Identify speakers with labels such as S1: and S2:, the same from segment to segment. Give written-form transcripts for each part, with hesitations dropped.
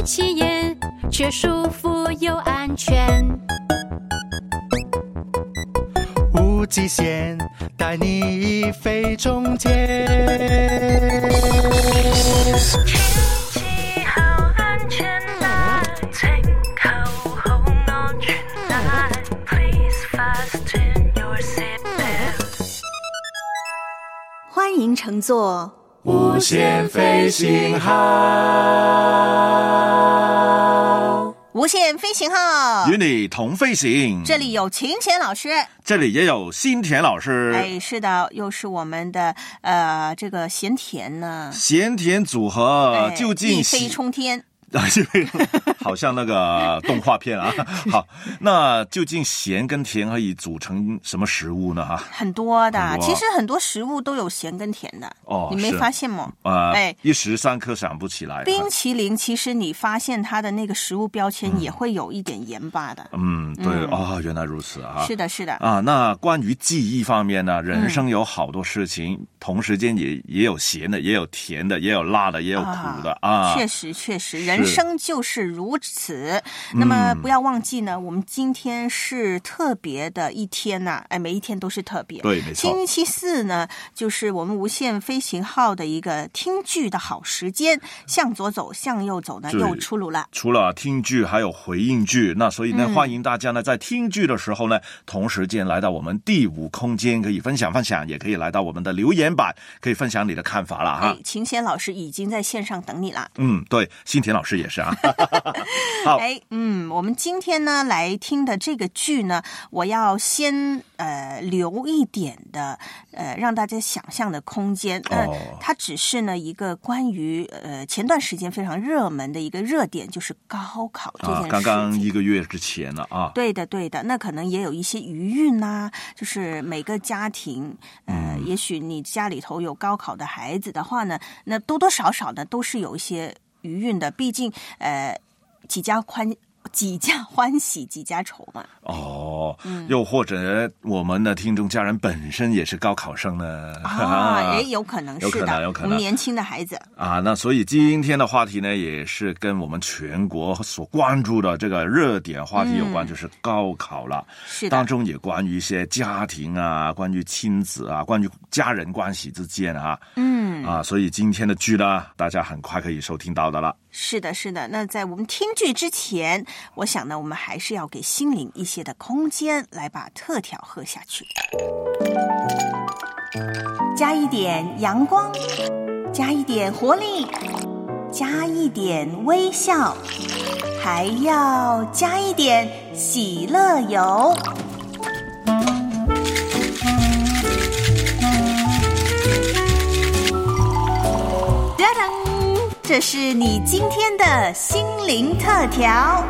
S1: 起眼，却舒服又安全。
S2: 无极限，带你飞中间。
S3: 天氣好安全啦，請扣好安全帶 Please fasten your seatbelt。
S4: 歡迎乘坐
S2: 無限飛行號，
S4: 無限飛行號，
S5: 與你同飛行。
S4: 這裡有晴賢老師，
S5: 這裡也有新田老師。
S4: 哎，是的，又是我們的這個鹹甜呢，
S5: 鹹甜組合究竟
S4: 一飛沖天。
S5: 好像那個動畫片啊。好，那究竟鹹跟甜可以組成什麼食物呢？
S4: 很多的，其實很多食物都有鹹跟甜的。
S5: 哦，
S4: 你沒發現嗎？
S5: 一時三刻想不起來。
S4: 冰淇淋其實你發現它的那個食物標籤也會有一點鹽巴的。
S5: 對，原來如此啊。
S4: 是的，是的。
S5: 啊，那關於記憶方面呢，人生有好多事情，同時間也有鹹的，也有甜的，也有辣的，也有苦的啊。
S4: 確實，人生就是如此。那麼不要忘記呢，我們今天是特別的一天呐，每一天都是特別。
S5: 對，沒錯。
S4: 星期四呢，就是我們無限飛行號的一個聽劇的好時間，向左走，向右走呢，又出爐了。
S5: 除了聽劇，還有回應劇，那所以呢，歡迎大家呢，在聽劇的時候呢，同時間來到我們第五空間，可以分享，也可以來到我們的留言板，可以分享你的看法啦。
S4: 晴賢老師已經在線上等你啦。
S5: 對，新田老師也是啊。好，
S4: 我們今天呢來聽的這個劇呢，我要先留一點的讓大家想象的空間。它只是呢一個關於前段時間非常熱門的一個熱點，就是高考這件事情。
S5: 剛剛1個月之前了啊。
S4: 對的，那可能也有一些餘韻啊，就是每個家庭也許你家裡頭有高考的孩子的話呢，那多多少少呢都是有一些餘韻的，畢竟幾家歡喜幾家愁嘛。
S5: 又或者我們的聽眾家人本身也是高考生呢。
S4: 有可能是的，有可能年輕的孩子
S5: 啊。那所以今天的話題呢，也是跟我們全國所關注的這個熱點話題有關，就是高考了。是的，當中也關於一些家庭啊，關於親子啊，關於家人關係之間啊。所以今天的劇呢，大家很快可以收聽到的了。
S4: 是的。那在我們聽劇之前，我想呢，我們還是要給心靈一些的空間，來把特調喝下去。加一點陽光，加一點活力，加一點微笑，還要加一點喜樂油。這是你今天的心靈特調。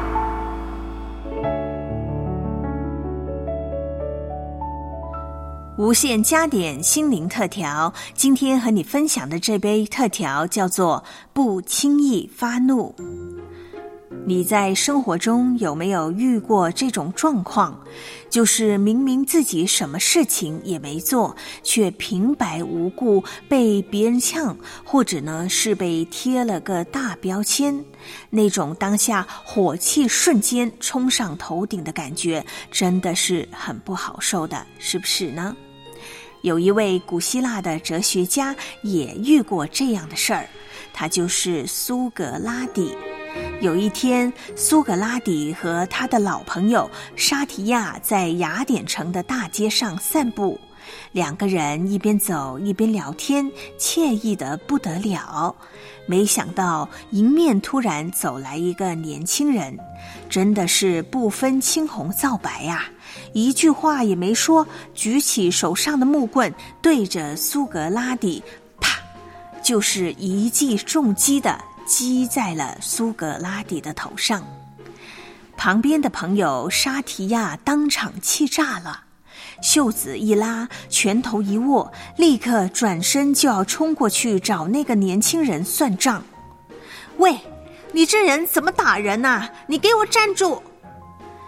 S4: 無限加點心靈特調，今天和你分享的這杯特調叫做不輕易發怒。你在生活中有沒有遇過這種狀況？就是明明自己什麼事情也沒做，卻平白無故被別人嗆，或者呢是被貼了個大標籤，那種當下火氣瞬間衝上頭頂的感覺，真的是很不好受的，是不是呢？有一位古希臘的哲學家也遇過這樣的事兒，他就是蘇格拉底。有一天，蘇格拉底和他的老朋友沙提亞在雅典城的大街上散步，兩個人一邊走一邊聊天，愜意得不得了。沒想到迎面突然走來一個年輕人，真的是不分青紅皂白啊，一句話也沒說，舉起手上的木棍對着蘇格拉底，啪，就是一記重擊的擊在了蘇格拉底的頭上。旁邊的朋友沙提亞當場氣炸了，袖子一拉，拳頭一握，立刻轉身就要衝過去找那個年輕人算賬。喂，你這人怎麼打人啊？你給我站住！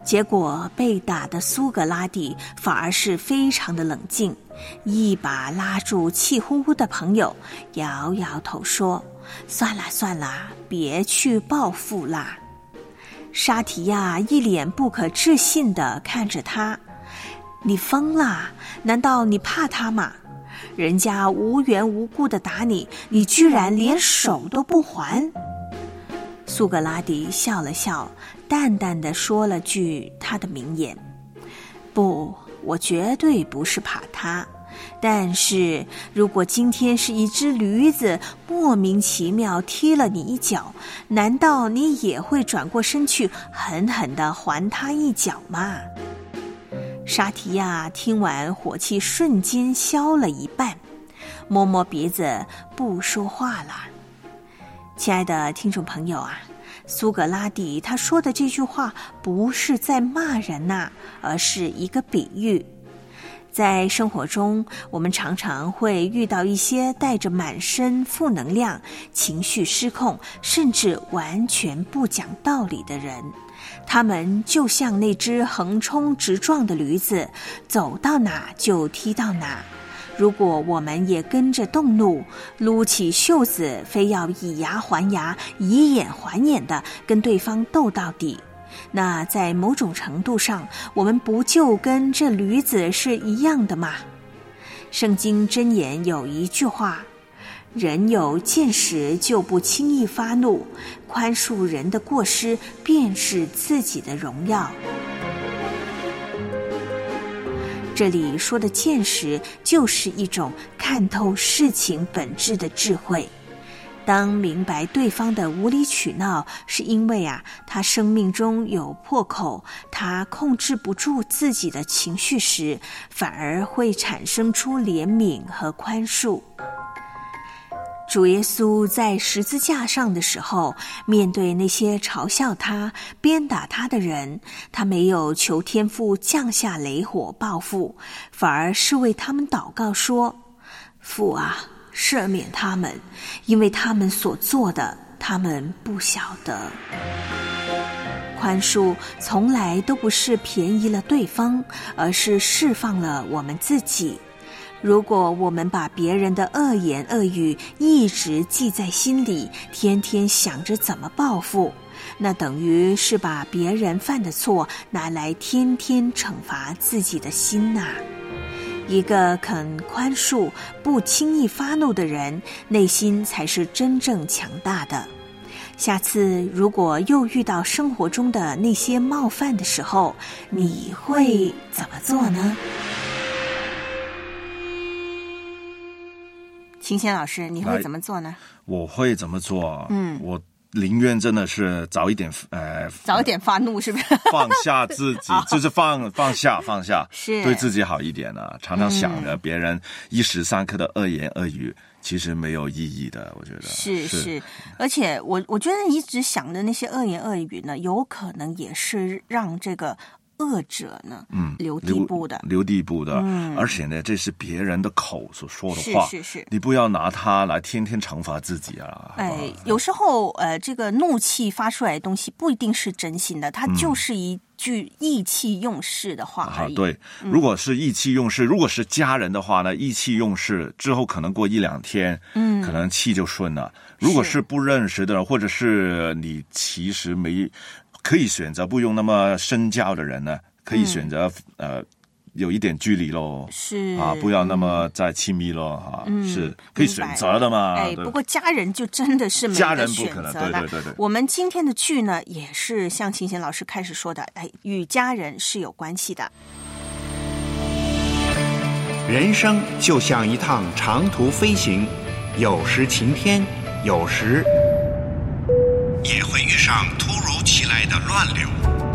S4: 结果被打的苏格拉底反而是非常的冷静，一把拉住气呼呼的朋友，摇摇头说：算了算了，别去报复啦。沙提亚一脸不可置信地看着他：你疯啦？难道你怕他吗？人家无缘无故地打你，你居然连手都不还。苏格拉底笑了笑，淡淡地说了句他的名言：不，我绝对不是怕他，但是如果今天是一只驴子莫名其妙踢了你一脚，难道你也会转过身去狠狠地还他一脚吗？沙提亚听完，火气瞬间消了一半，摸摸鼻子不说话了。亲爱的听众朋友啊，苏格拉底他说的这句话不是在骂人呐，而是一个比喻。在生活中，我们常常会遇到一些带着满身负能量、情绪失控，甚至完全不讲道理的人。他们就像那只横冲直撞的驴子，走到哪就踢到哪。如果我们也跟着动怒，撸起袖子，非要以牙还牙、以眼还眼的跟对方斗到底，那在某种程度上，我们不就跟这驴子是一样的吗？圣经箴言有一句话：人有见识就不轻易发怒，宽恕人的过失便是自己的荣耀。这里说的见识，就是一种看透事情本质的智慧。当明白对方的无理取闹是因为他生命中有破口，他控制不住自己的情绪时，反而会产生出怜悯和宽恕。主耶稣在十字架上的时候，面对那些嘲笑他、鞭打他的人，他没有求天父降下雷火报复，反而是为他们祷告说：父啊，赦免他们，因为他们所做的，他们不晓得。宽恕从来都不是便宜了对方，而是释放了我们自己。如果我们把别人的恶言恶语一直记在心里，天天想着怎么报复，那等于是把别人犯的错拿来天天惩罚自己的心呐。一个肯宽恕、不轻易发怒的人，内心才是真正强大的。下次如果又遇到生活中的那些冒犯的时候，你会怎么做呢？秦贤老师，你会怎么做呢？
S5: 我会怎么做？我宁愿真的是早一点
S4: 发怒，是不是？
S5: 放下自己，就是放下，
S4: 是
S5: 对自己好一点啊！常常想着别人一时三刻的恶言恶语，其实没有意义的，我觉得
S4: 是。而且我觉得一直想的那些恶言恶语呢，有可能也是让这个恶者呢，留地步的，而且呢，这是别人的口所说的话， 是，
S5: 你不要拿它来天天惩罚自己啊！
S4: 有时候这个怒气发出来的东西不一定是真心的，它就是一句意气用事的话而已。
S5: 对，如果是意气用事，如果是家人的话呢，意气用事之后可能过一两天，可能气就顺了。如果是不认识的，或者是你其实可以选择不用那么深交的人呢，可以选择有一点距离咯，
S4: 是
S5: 不要那么再亲密咯，是可以选择的嘛。
S4: 不过家人就真的是没得选择了。
S5: 家人不可能，对。
S4: 我们今天的剧呢，也是像秦贤老师开始说的，与家人是有关系的。
S6: 人生就像一趟长途飞行，有时晴天，有时也会遇上突如其来的乱流。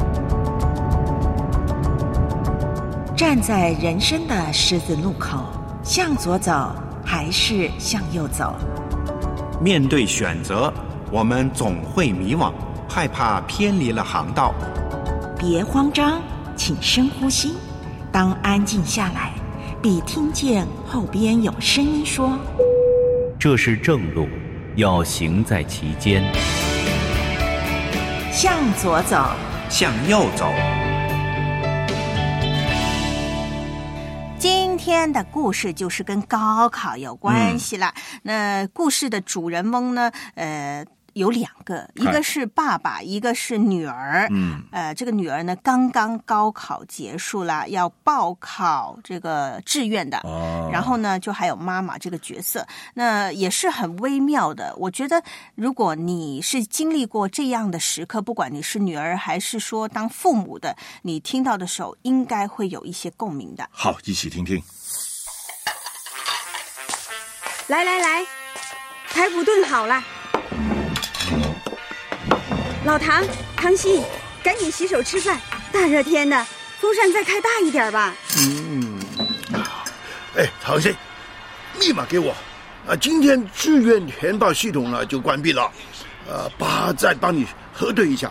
S7: 站在人生的十字路口，向左走还是向右走？
S6: 面对选择，我们总会迷惘，害怕偏离了航道。
S7: 别慌张，请深呼吸。当安静下来，必听见后边有声音说：
S8: 这是正路，要行在其间。
S7: 向左走，
S6: 向右走。
S4: 天的故事就是跟高考有关系了。那故事的主人翁呢，有2个，一个是爸爸，一个是女儿。这个女儿呢，刚刚高考结束了，要报考这个志愿的。然后呢，就还有妈妈这个角色，那也是很微妙的。我觉得，如果你是经历过这样的时刻，不管你是女儿还是说当父母的，你听到的时候，应该会有一些共鸣的。
S5: 好，一起听听。
S9: 来，排骨炖好了。老唐、唐鑫，赶紧洗手吃饭。大热天的，风扇再开大一点吧。
S10: 唐鑫，密码给我。今天志愿填报系统呢就关闭了。爸再帮你核对一下。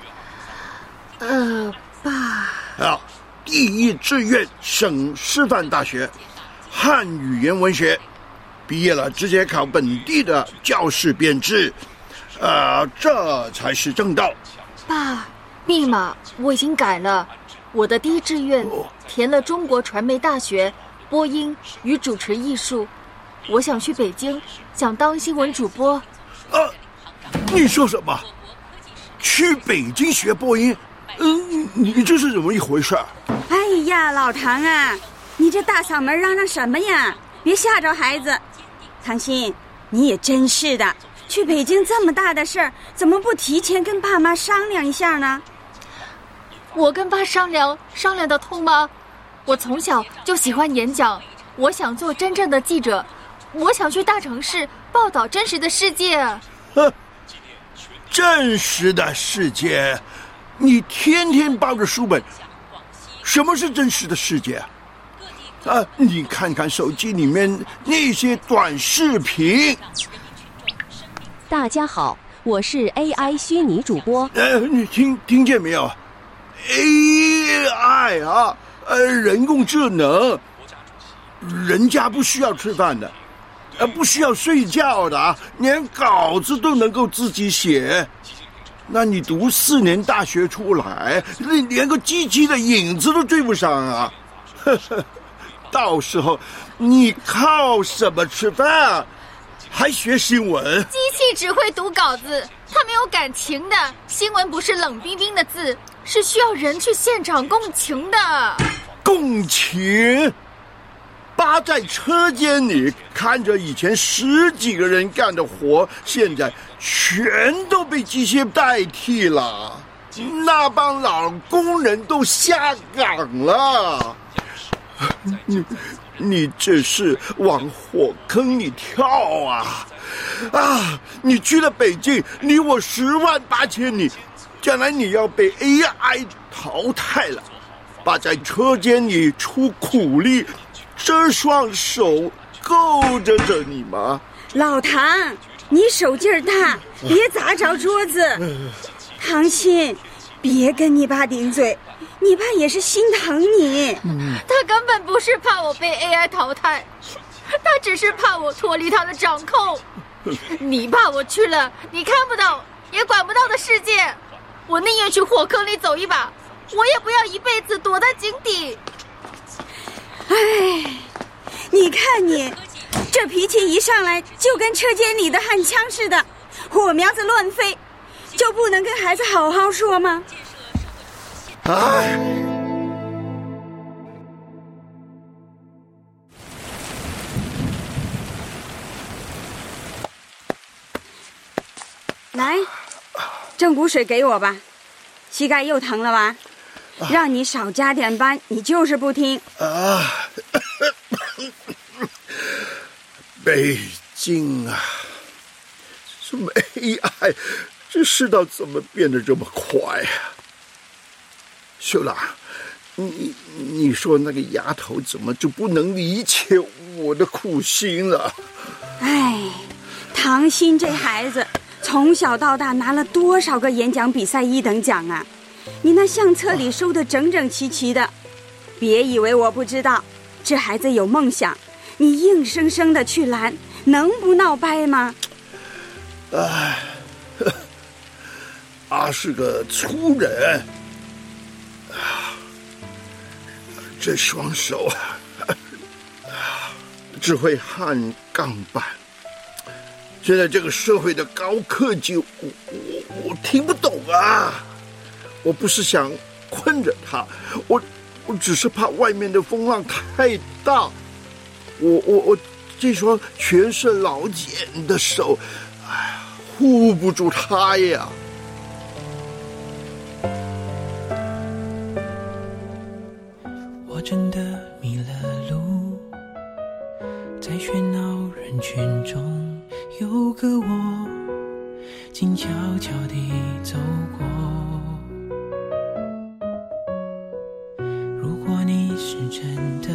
S9: 爸。
S10: 第一志愿省师范大学，汉语言文学，毕业了直接考本地的教师编制。这才是正道。
S11: 爸，密码我已经改了，我的第一志愿填了中国传媒大学播音与主持艺术。我想去北京，想当新闻主播。
S10: 你说什么？去北京学播音？你这是怎么一回事？
S9: 哎呀，老唐啊，你这大嗓门嚷什么呀？别吓着孩子。唐鑫，你也真是的。去北京这么大的事儿，怎么不提前跟爸妈商量一下呢？
S11: 我跟爸商量得通吗？我从小就喜欢演讲，我想做真正的记者，我想去大城市报道真实的世界。
S10: 真实的世界？你天天抱着书本，什么是真实的世界？你看看手机里面那些短视频。
S12: 大家好，我是 AI 虚拟主播。
S10: 你听见没有 ？AI 人工智能，人家不需要吃饭的，不需要睡觉的，连稿子都能够自己写。那你读4年大学出来，你连个机器的影子都追不上啊！到时候你靠什么吃饭？还学新闻？
S11: 机器只会读稿子，它没有感情的。新闻不是冷冰冰的字，是需要人去现场共情的。
S10: 共情？爸在车间里看着以前10几个人干的活，现在全都被机械代替了。那帮老工人都下岗了。你这是往火坑里跳啊！你去了北京，离我10万8千里，将来你要被 AI 淘汰了。爸在车间里出苦力，这双手够着你吗？
S9: 老唐，你手劲儿大，别砸着桌子。唐鑫，别跟你爸顶嘴。你爸也是心疼你。
S11: 他根本不是怕我被 AI 淘汰，他只是怕我脱离他的掌控。你怕我去了你看不到也管不到的世界，我宁愿去火坑里走一把，我也不要一辈子躲在井底。
S9: 你看你这脾气一上来就跟车间里的焊枪似的，火苗子乱飞，就不能跟孩子好好说吗？来，正骨水给我吧，膝盖又疼了吧？让你少加点班，你就是不听。
S10: 北京啊，什么 AI， 这世道怎么变得这么快啊？秀兰，你说那个丫头怎么就不能理解我的苦心了？
S9: 唐鑫这孩子从小到大拿了多少个演讲比赛1等奖啊！你那相册里收得整整齐齐的，别以为我不知道，这孩子有梦想，你硬生生的去拦，能不闹掰吗？
S10: 是个粗人。这双手只会焊钢板。现在这个社会的高科技，我听不懂啊！我不是想困着他，我只是怕外面的风浪太大。我这双全是老茧的手，哎呀，护不住他呀！
S13: 我真的迷了路，在喧闹人群中，有个我静悄悄地走过。如果你是真的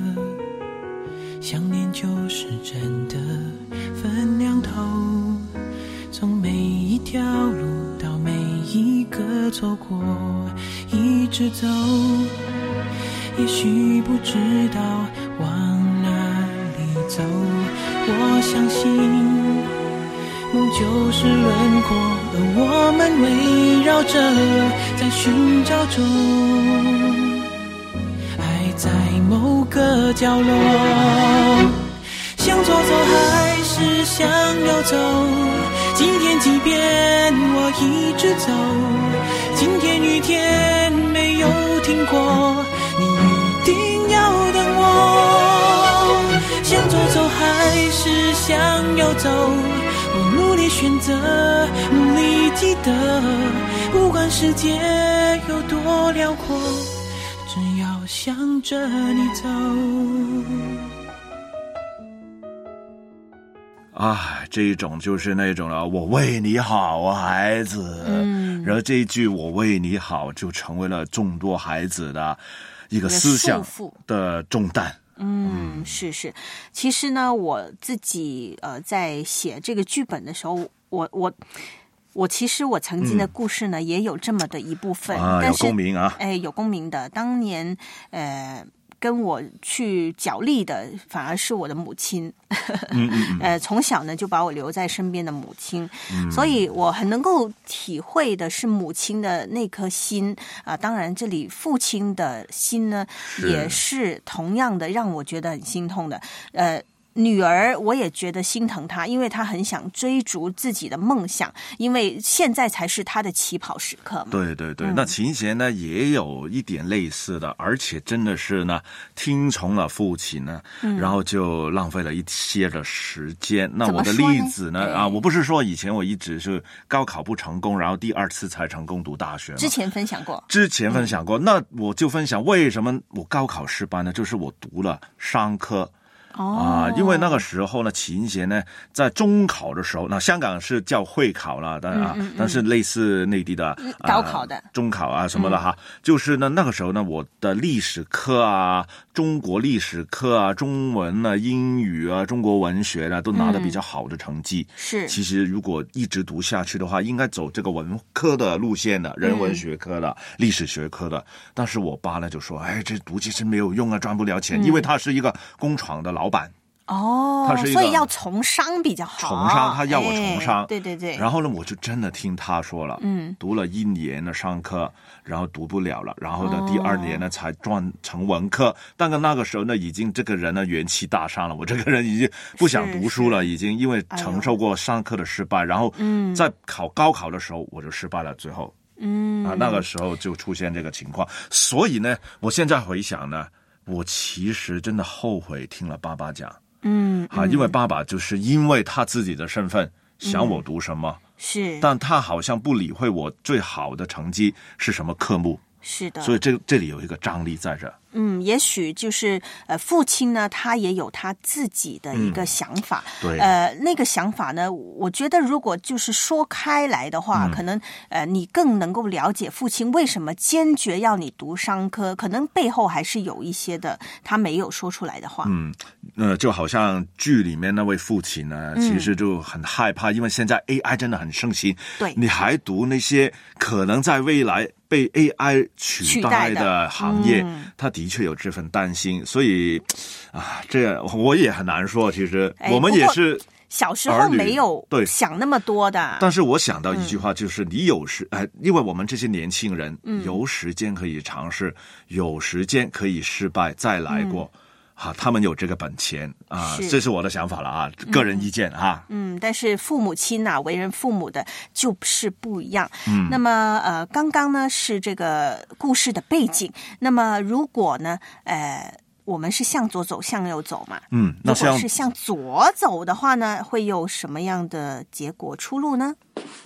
S13: 想念，就是真的分两头，从每一条路到每一个错过，一直走，也许不知道往哪里走。我相信梦就是轮廓，而我们围绕着在寻找中，爱在某个角落。向左走还是向右走？今天即便我一直走，今天雨天没有停过，你一定要等我。向左走还是向右走？我努力选择，努力记得，不管世界有多辽阔，只要向着你走。
S5: 啊，这一种就是那种了，我为你好啊，孩子。然后这一句我为你好就成为了众多孩子的一个思想的重担。
S4: 是。其实呢，我自己在写这个剧本的时候，我其实我曾经的故事呢，也有这么的一部分，但是
S5: 有共鸣啊，
S4: 有共鸣的。当年跟我去角力的反而是我的母亲，从小呢就把我留在身边的母亲，所以我很能够体会的是母亲的那颗心当然这里父亲的心呢也是同样的让我觉得很心痛的。女儿我也觉得心疼她，因为她很想追逐自己的梦想，因为现在才是她的起跑时刻嘛。
S5: 对，那琴弦呢也有一点类似的，而且真的是呢听从了父亲呢，然后就浪费了一些的时间。那我的例子呢我不是说以前我一直是高考不成功，然后第二次才成功读大学嘛。之前分享过，那我就分享为什么我高考失败呢？就是我读了商科。因为那个时候呢，琴弦呢在中考的时候，那香港是叫会考了，但是类似内地的
S4: 高考的
S5: 中考啊什么的哈，就是呢那个时候呢，我的历史课啊、中国历史课啊、中文啊、英语啊、中国文学啊都拿得比较好的成绩。是，其实如果一直读下去的话，应该走这个文科的路线的，人文学科的、历史学科的。但是我爸呢就说，这读其实没有用啊，赚不了钱，因为他是一个工厂的老板。
S4: 所以要从商比较好。
S5: 从商，他要我从商。
S4: 对。
S5: 然后呢，我就真的听他说了，读了1年的商科，然后读不了了，然后呢，第2年呢才转成文科。但是那个时候呢，已经这个人呢元气大伤了，我这个人已经不想读书了，已经因为承受过商科的失败，然后在考高考的时候我就失败了，最后那个时候就出现这个情况。所以呢，我现在回想呢，我其实真的后悔听了爸爸讲。因为爸爸就是因为他自己的身份想我读什么，是，但他好像不理会我最好的成绩是什么科目。是的，所以这里有一个张力在这。
S4: 也许就是父亲呢，他也有他自己的一个想法。对，那个想法呢，我觉得如果就是说开来的话，可能你更能够了解父亲为什么坚决要你读商科，可能背后还是有一些的他没有说出来的话。
S5: 就好像剧里面那位父亲呢，其实就很害怕，因为现在 AI 真的很盛行，对，你还读那些可能在未来被 AI 取代的行业，他的确有这份担心，所以这我也很难说。其实我们也是
S4: 小时候没有想那么多的。
S5: 但是我想到一句话，就是你有时因为我们这些年轻人有时间可以尝试，有时间可以失败再来过。 他们有这个本钱啊，这是我的想法了啊，个人意见啊。
S4: 但是父母亲为人父母的就是不一样。那么刚刚呢是这个故事的背景。那么如果呢我们是向左走向右走嘛，
S5: 那
S4: 如果是向左走的话呢，会有什么样的结果出路呢？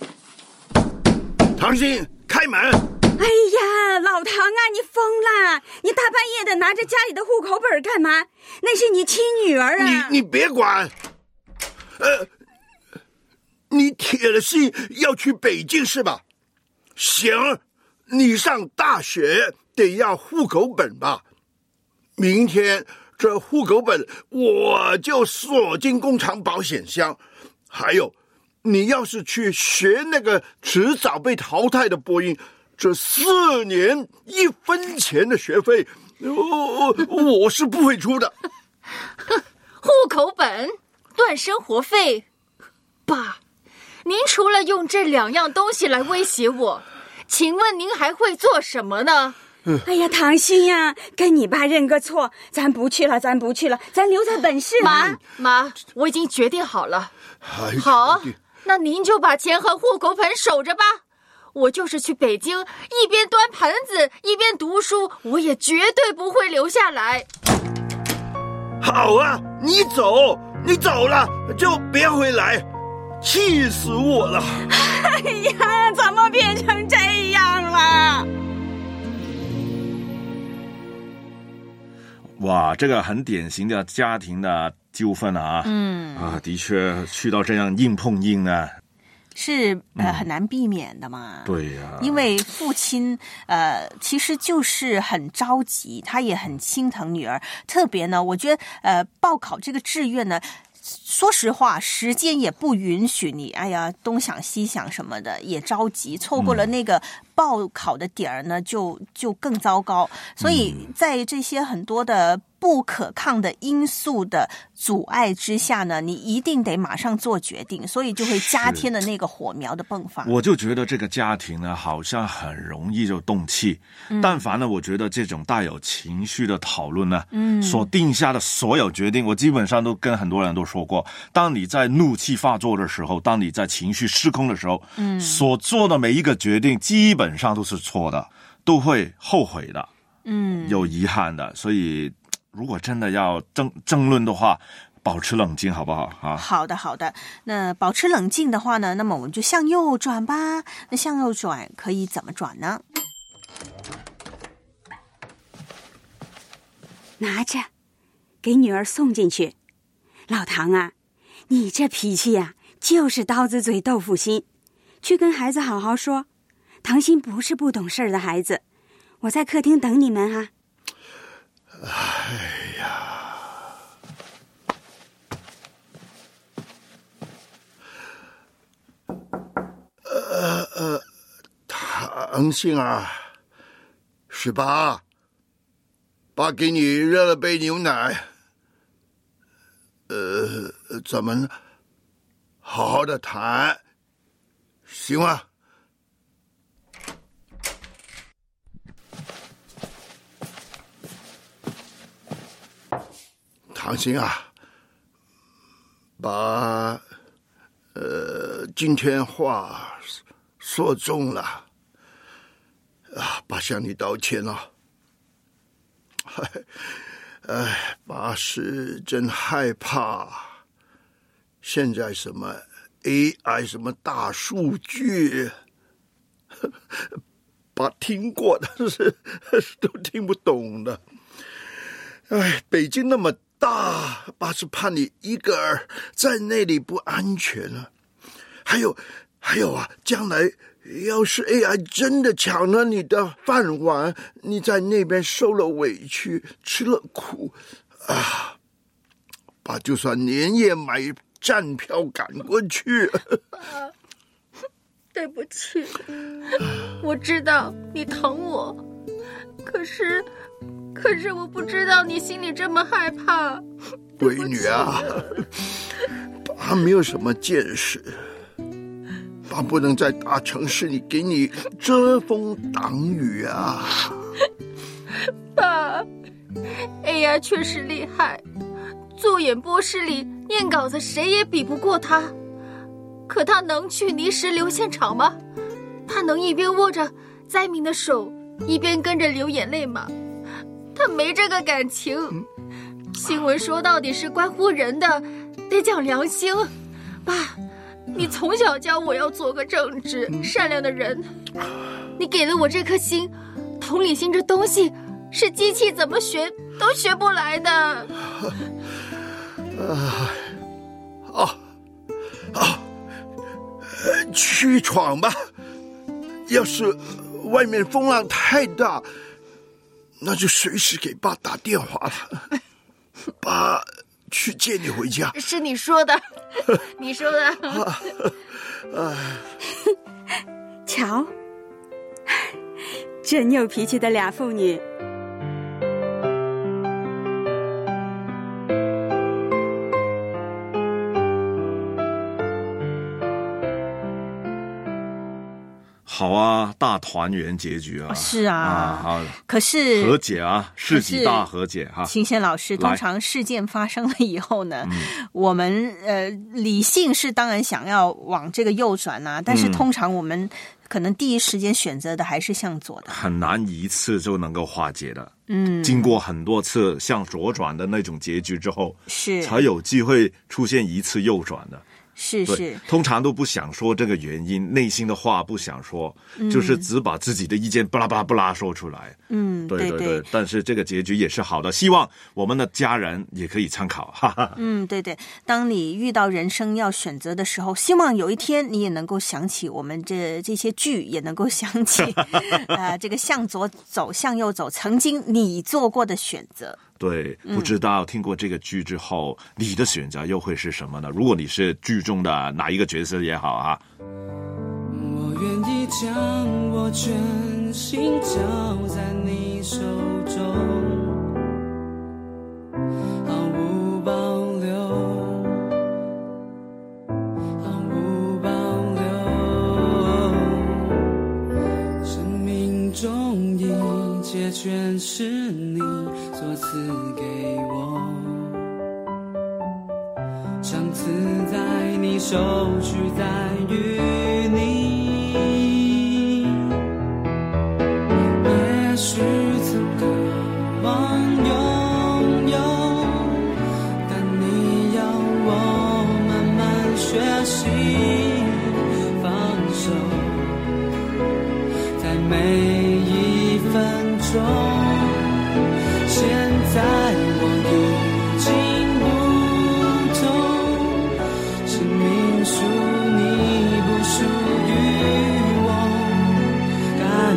S10: 唐鑫，开门！
S9: 哎呀，老唐啊，你疯啦！你大半夜的拿着家里的户口本干嘛？那是你亲女儿啊！
S10: 你别管。你铁了心要去北京是吧？行，你上大学得要户口本吧？明天这户口本我就锁进工厂保险箱。还有，你要是去学那个迟早被淘汰的播音，这4年1分钱的学费，我是不会出的。
S11: 户口本断生活费，爸，您除了用这2样东西来威胁我，请问您还会做什么呢？
S9: 哎呀，唐鑫呀，跟你爸认个错，咱不去了，咱留在本市。
S11: 妈，我已经决定好了。好，那您就把钱和户口本守着吧。我就是去北京，一边端盆子一边读书，我也绝对不会留下来。
S10: 好啊，你走了就别回来，气死我了！
S9: 哎呀，怎么变成这样了？
S5: 哇，这个很典型的家庭的纠纷啊，的确去到这样硬碰硬呢，
S4: 是很难避免的嘛。
S5: 对呀，
S4: 因为父亲其实就是很着急，他也很心疼女儿。特别呢，我觉得报考这个志愿呢，说实话，时间也不允许你，哎呀，东想西想什么的，也着急，错过了那个报考的点儿呢，就更糟糕。所以在这些很多的不可抗的因素的阻碍之下呢，你一定得马上做决定，所以就会加添了那个火苗的迸发。
S5: 我就觉得这个家庭呢，好像很容易就动气。但凡呢，我觉得这种带有情绪的讨论呢，所定下的所有决定，我基本上都跟很多人都说过，当你在怒气发作的时候，当你在情绪失控的时候，所做的每一个决定基本上都是错的，都会后悔的，有遗憾的。所以如果真的要争论的话，保持冷静好不好啊？
S4: 好的。那保持冷静的话呢，那么我们就向右转吧。那向右转可以怎么转呢？
S9: 拿着，给女儿送进去。老唐啊，你这脾气呀，就是刀子嘴豆腐心。去跟孩子好好说，唐鑫不是不懂事的孩子。我在客厅等你们啊。
S10: 哎呀，唐鑫啊，是爸给你热了杯牛奶。咱们好好的谈，行吗？唐鑫啊，把今天话说重了啊，爸向你道歉了。爸是真害怕，现在什么 AI 什么大数据，爸听过，但是都听不懂的。北京那么大，爸是怕你一个儿在那里不安全啊。还有啊，将来要是 AI 真的抢了你的饭碗，你在那边受了委屈，吃了苦啊，爸就算连夜买站票赶过去。
S11: 爸，对不起，我知道你疼我，可是我不知道你心里这么害怕。
S10: 闺女啊，爸没有什么见识，爸不能在大城市里给你遮风挡雨啊。
S11: 爸， AI 确实厉害，做演播室里念稿子谁也比不过他。可他能去泥石流现场吗？他能一边握着灾民的手，一边跟着流眼泪吗？他没这个感情。新闻说到底是关乎人的，得讲良心。爸，你从小教我要做个正直、善良的人，你给了我这颗心，同理心这东西是机器怎么学都学不来的。
S10: 去闯吧。要是外面风浪太大，那就随时给爸打电话了。爸去接你回家。
S11: 是你说的，你说的。
S9: 瞧，真有脾气的俩妇女。
S5: 好啊，大团圆结局啊！
S4: 是啊，
S5: 好，
S4: 可是
S5: 和解啊，世纪大和解哈。
S4: 清先老师，通常事件发生了以后呢，我们理性是当然想要往这个右转啊，但是通常我们可能第一时间选择的还是向左的，
S5: 很难一次就能够化解的。经过很多次向左转的那种结局之后，
S4: 是
S5: 才有机会出现一次右转的。
S4: 是，
S5: 通常都不想说这个原因，内心的话不想说，就是只把自己的意见巴拉巴拉巴拉说出来。对，但是这个结局也是好的，希望我们的家人也可以参考。哈哈。
S4: 对，当你遇到人生要选择的时候，希望有一天你也能够想起我们这些剧，也能够想起这个向左走向右走曾经你做过的选择。
S5: 对，不知道听过这个剧之后，你的选择又会是什么呢？如果你是剧中的哪一个角色也好啊。
S13: 我愿意将我全心交在你手中，毫无保留，毫无保留。生命中一切全是你所赐给我，赏赐在你手，取在于你。也许曾渴望拥有，但你要我慢慢学习放手，在每一分钟。现在我已经不同，生命属你不属于我，甘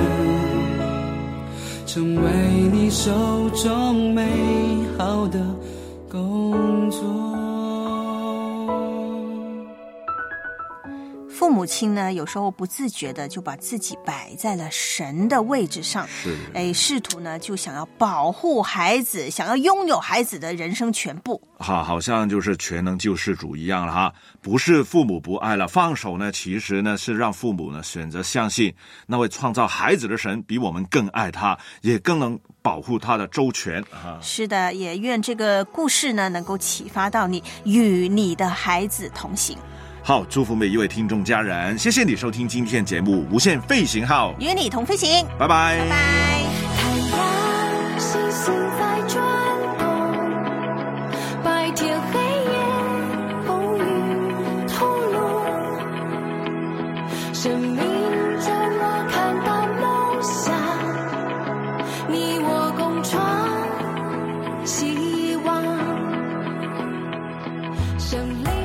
S13: 愿成为你手中美好的工作。
S4: 父母亲呢，有时候不自觉的就把自己摆在了神的位置上，试图呢就想要保护孩子，想要拥有孩子的人生全部。
S5: 好像就是全能救世主一样了哈。不是父母不爱了，放手呢，其实呢是让父母呢选择相信那位创造孩子的神比我们更爱他，也更能保护他的周全啊。
S4: 是的，也愿这个故事呢能够启发到你，与你的孩子同行。
S5: 好，祝福每一位听众家人，谢谢你收听今天节目《无限飞行号》，
S4: 与你同飞行，
S5: 拜拜，
S4: 拜拜。
S3: 太阳星星在转动，白天黑夜风雨同路，生命中我看到梦想，你我共创希望，胜利。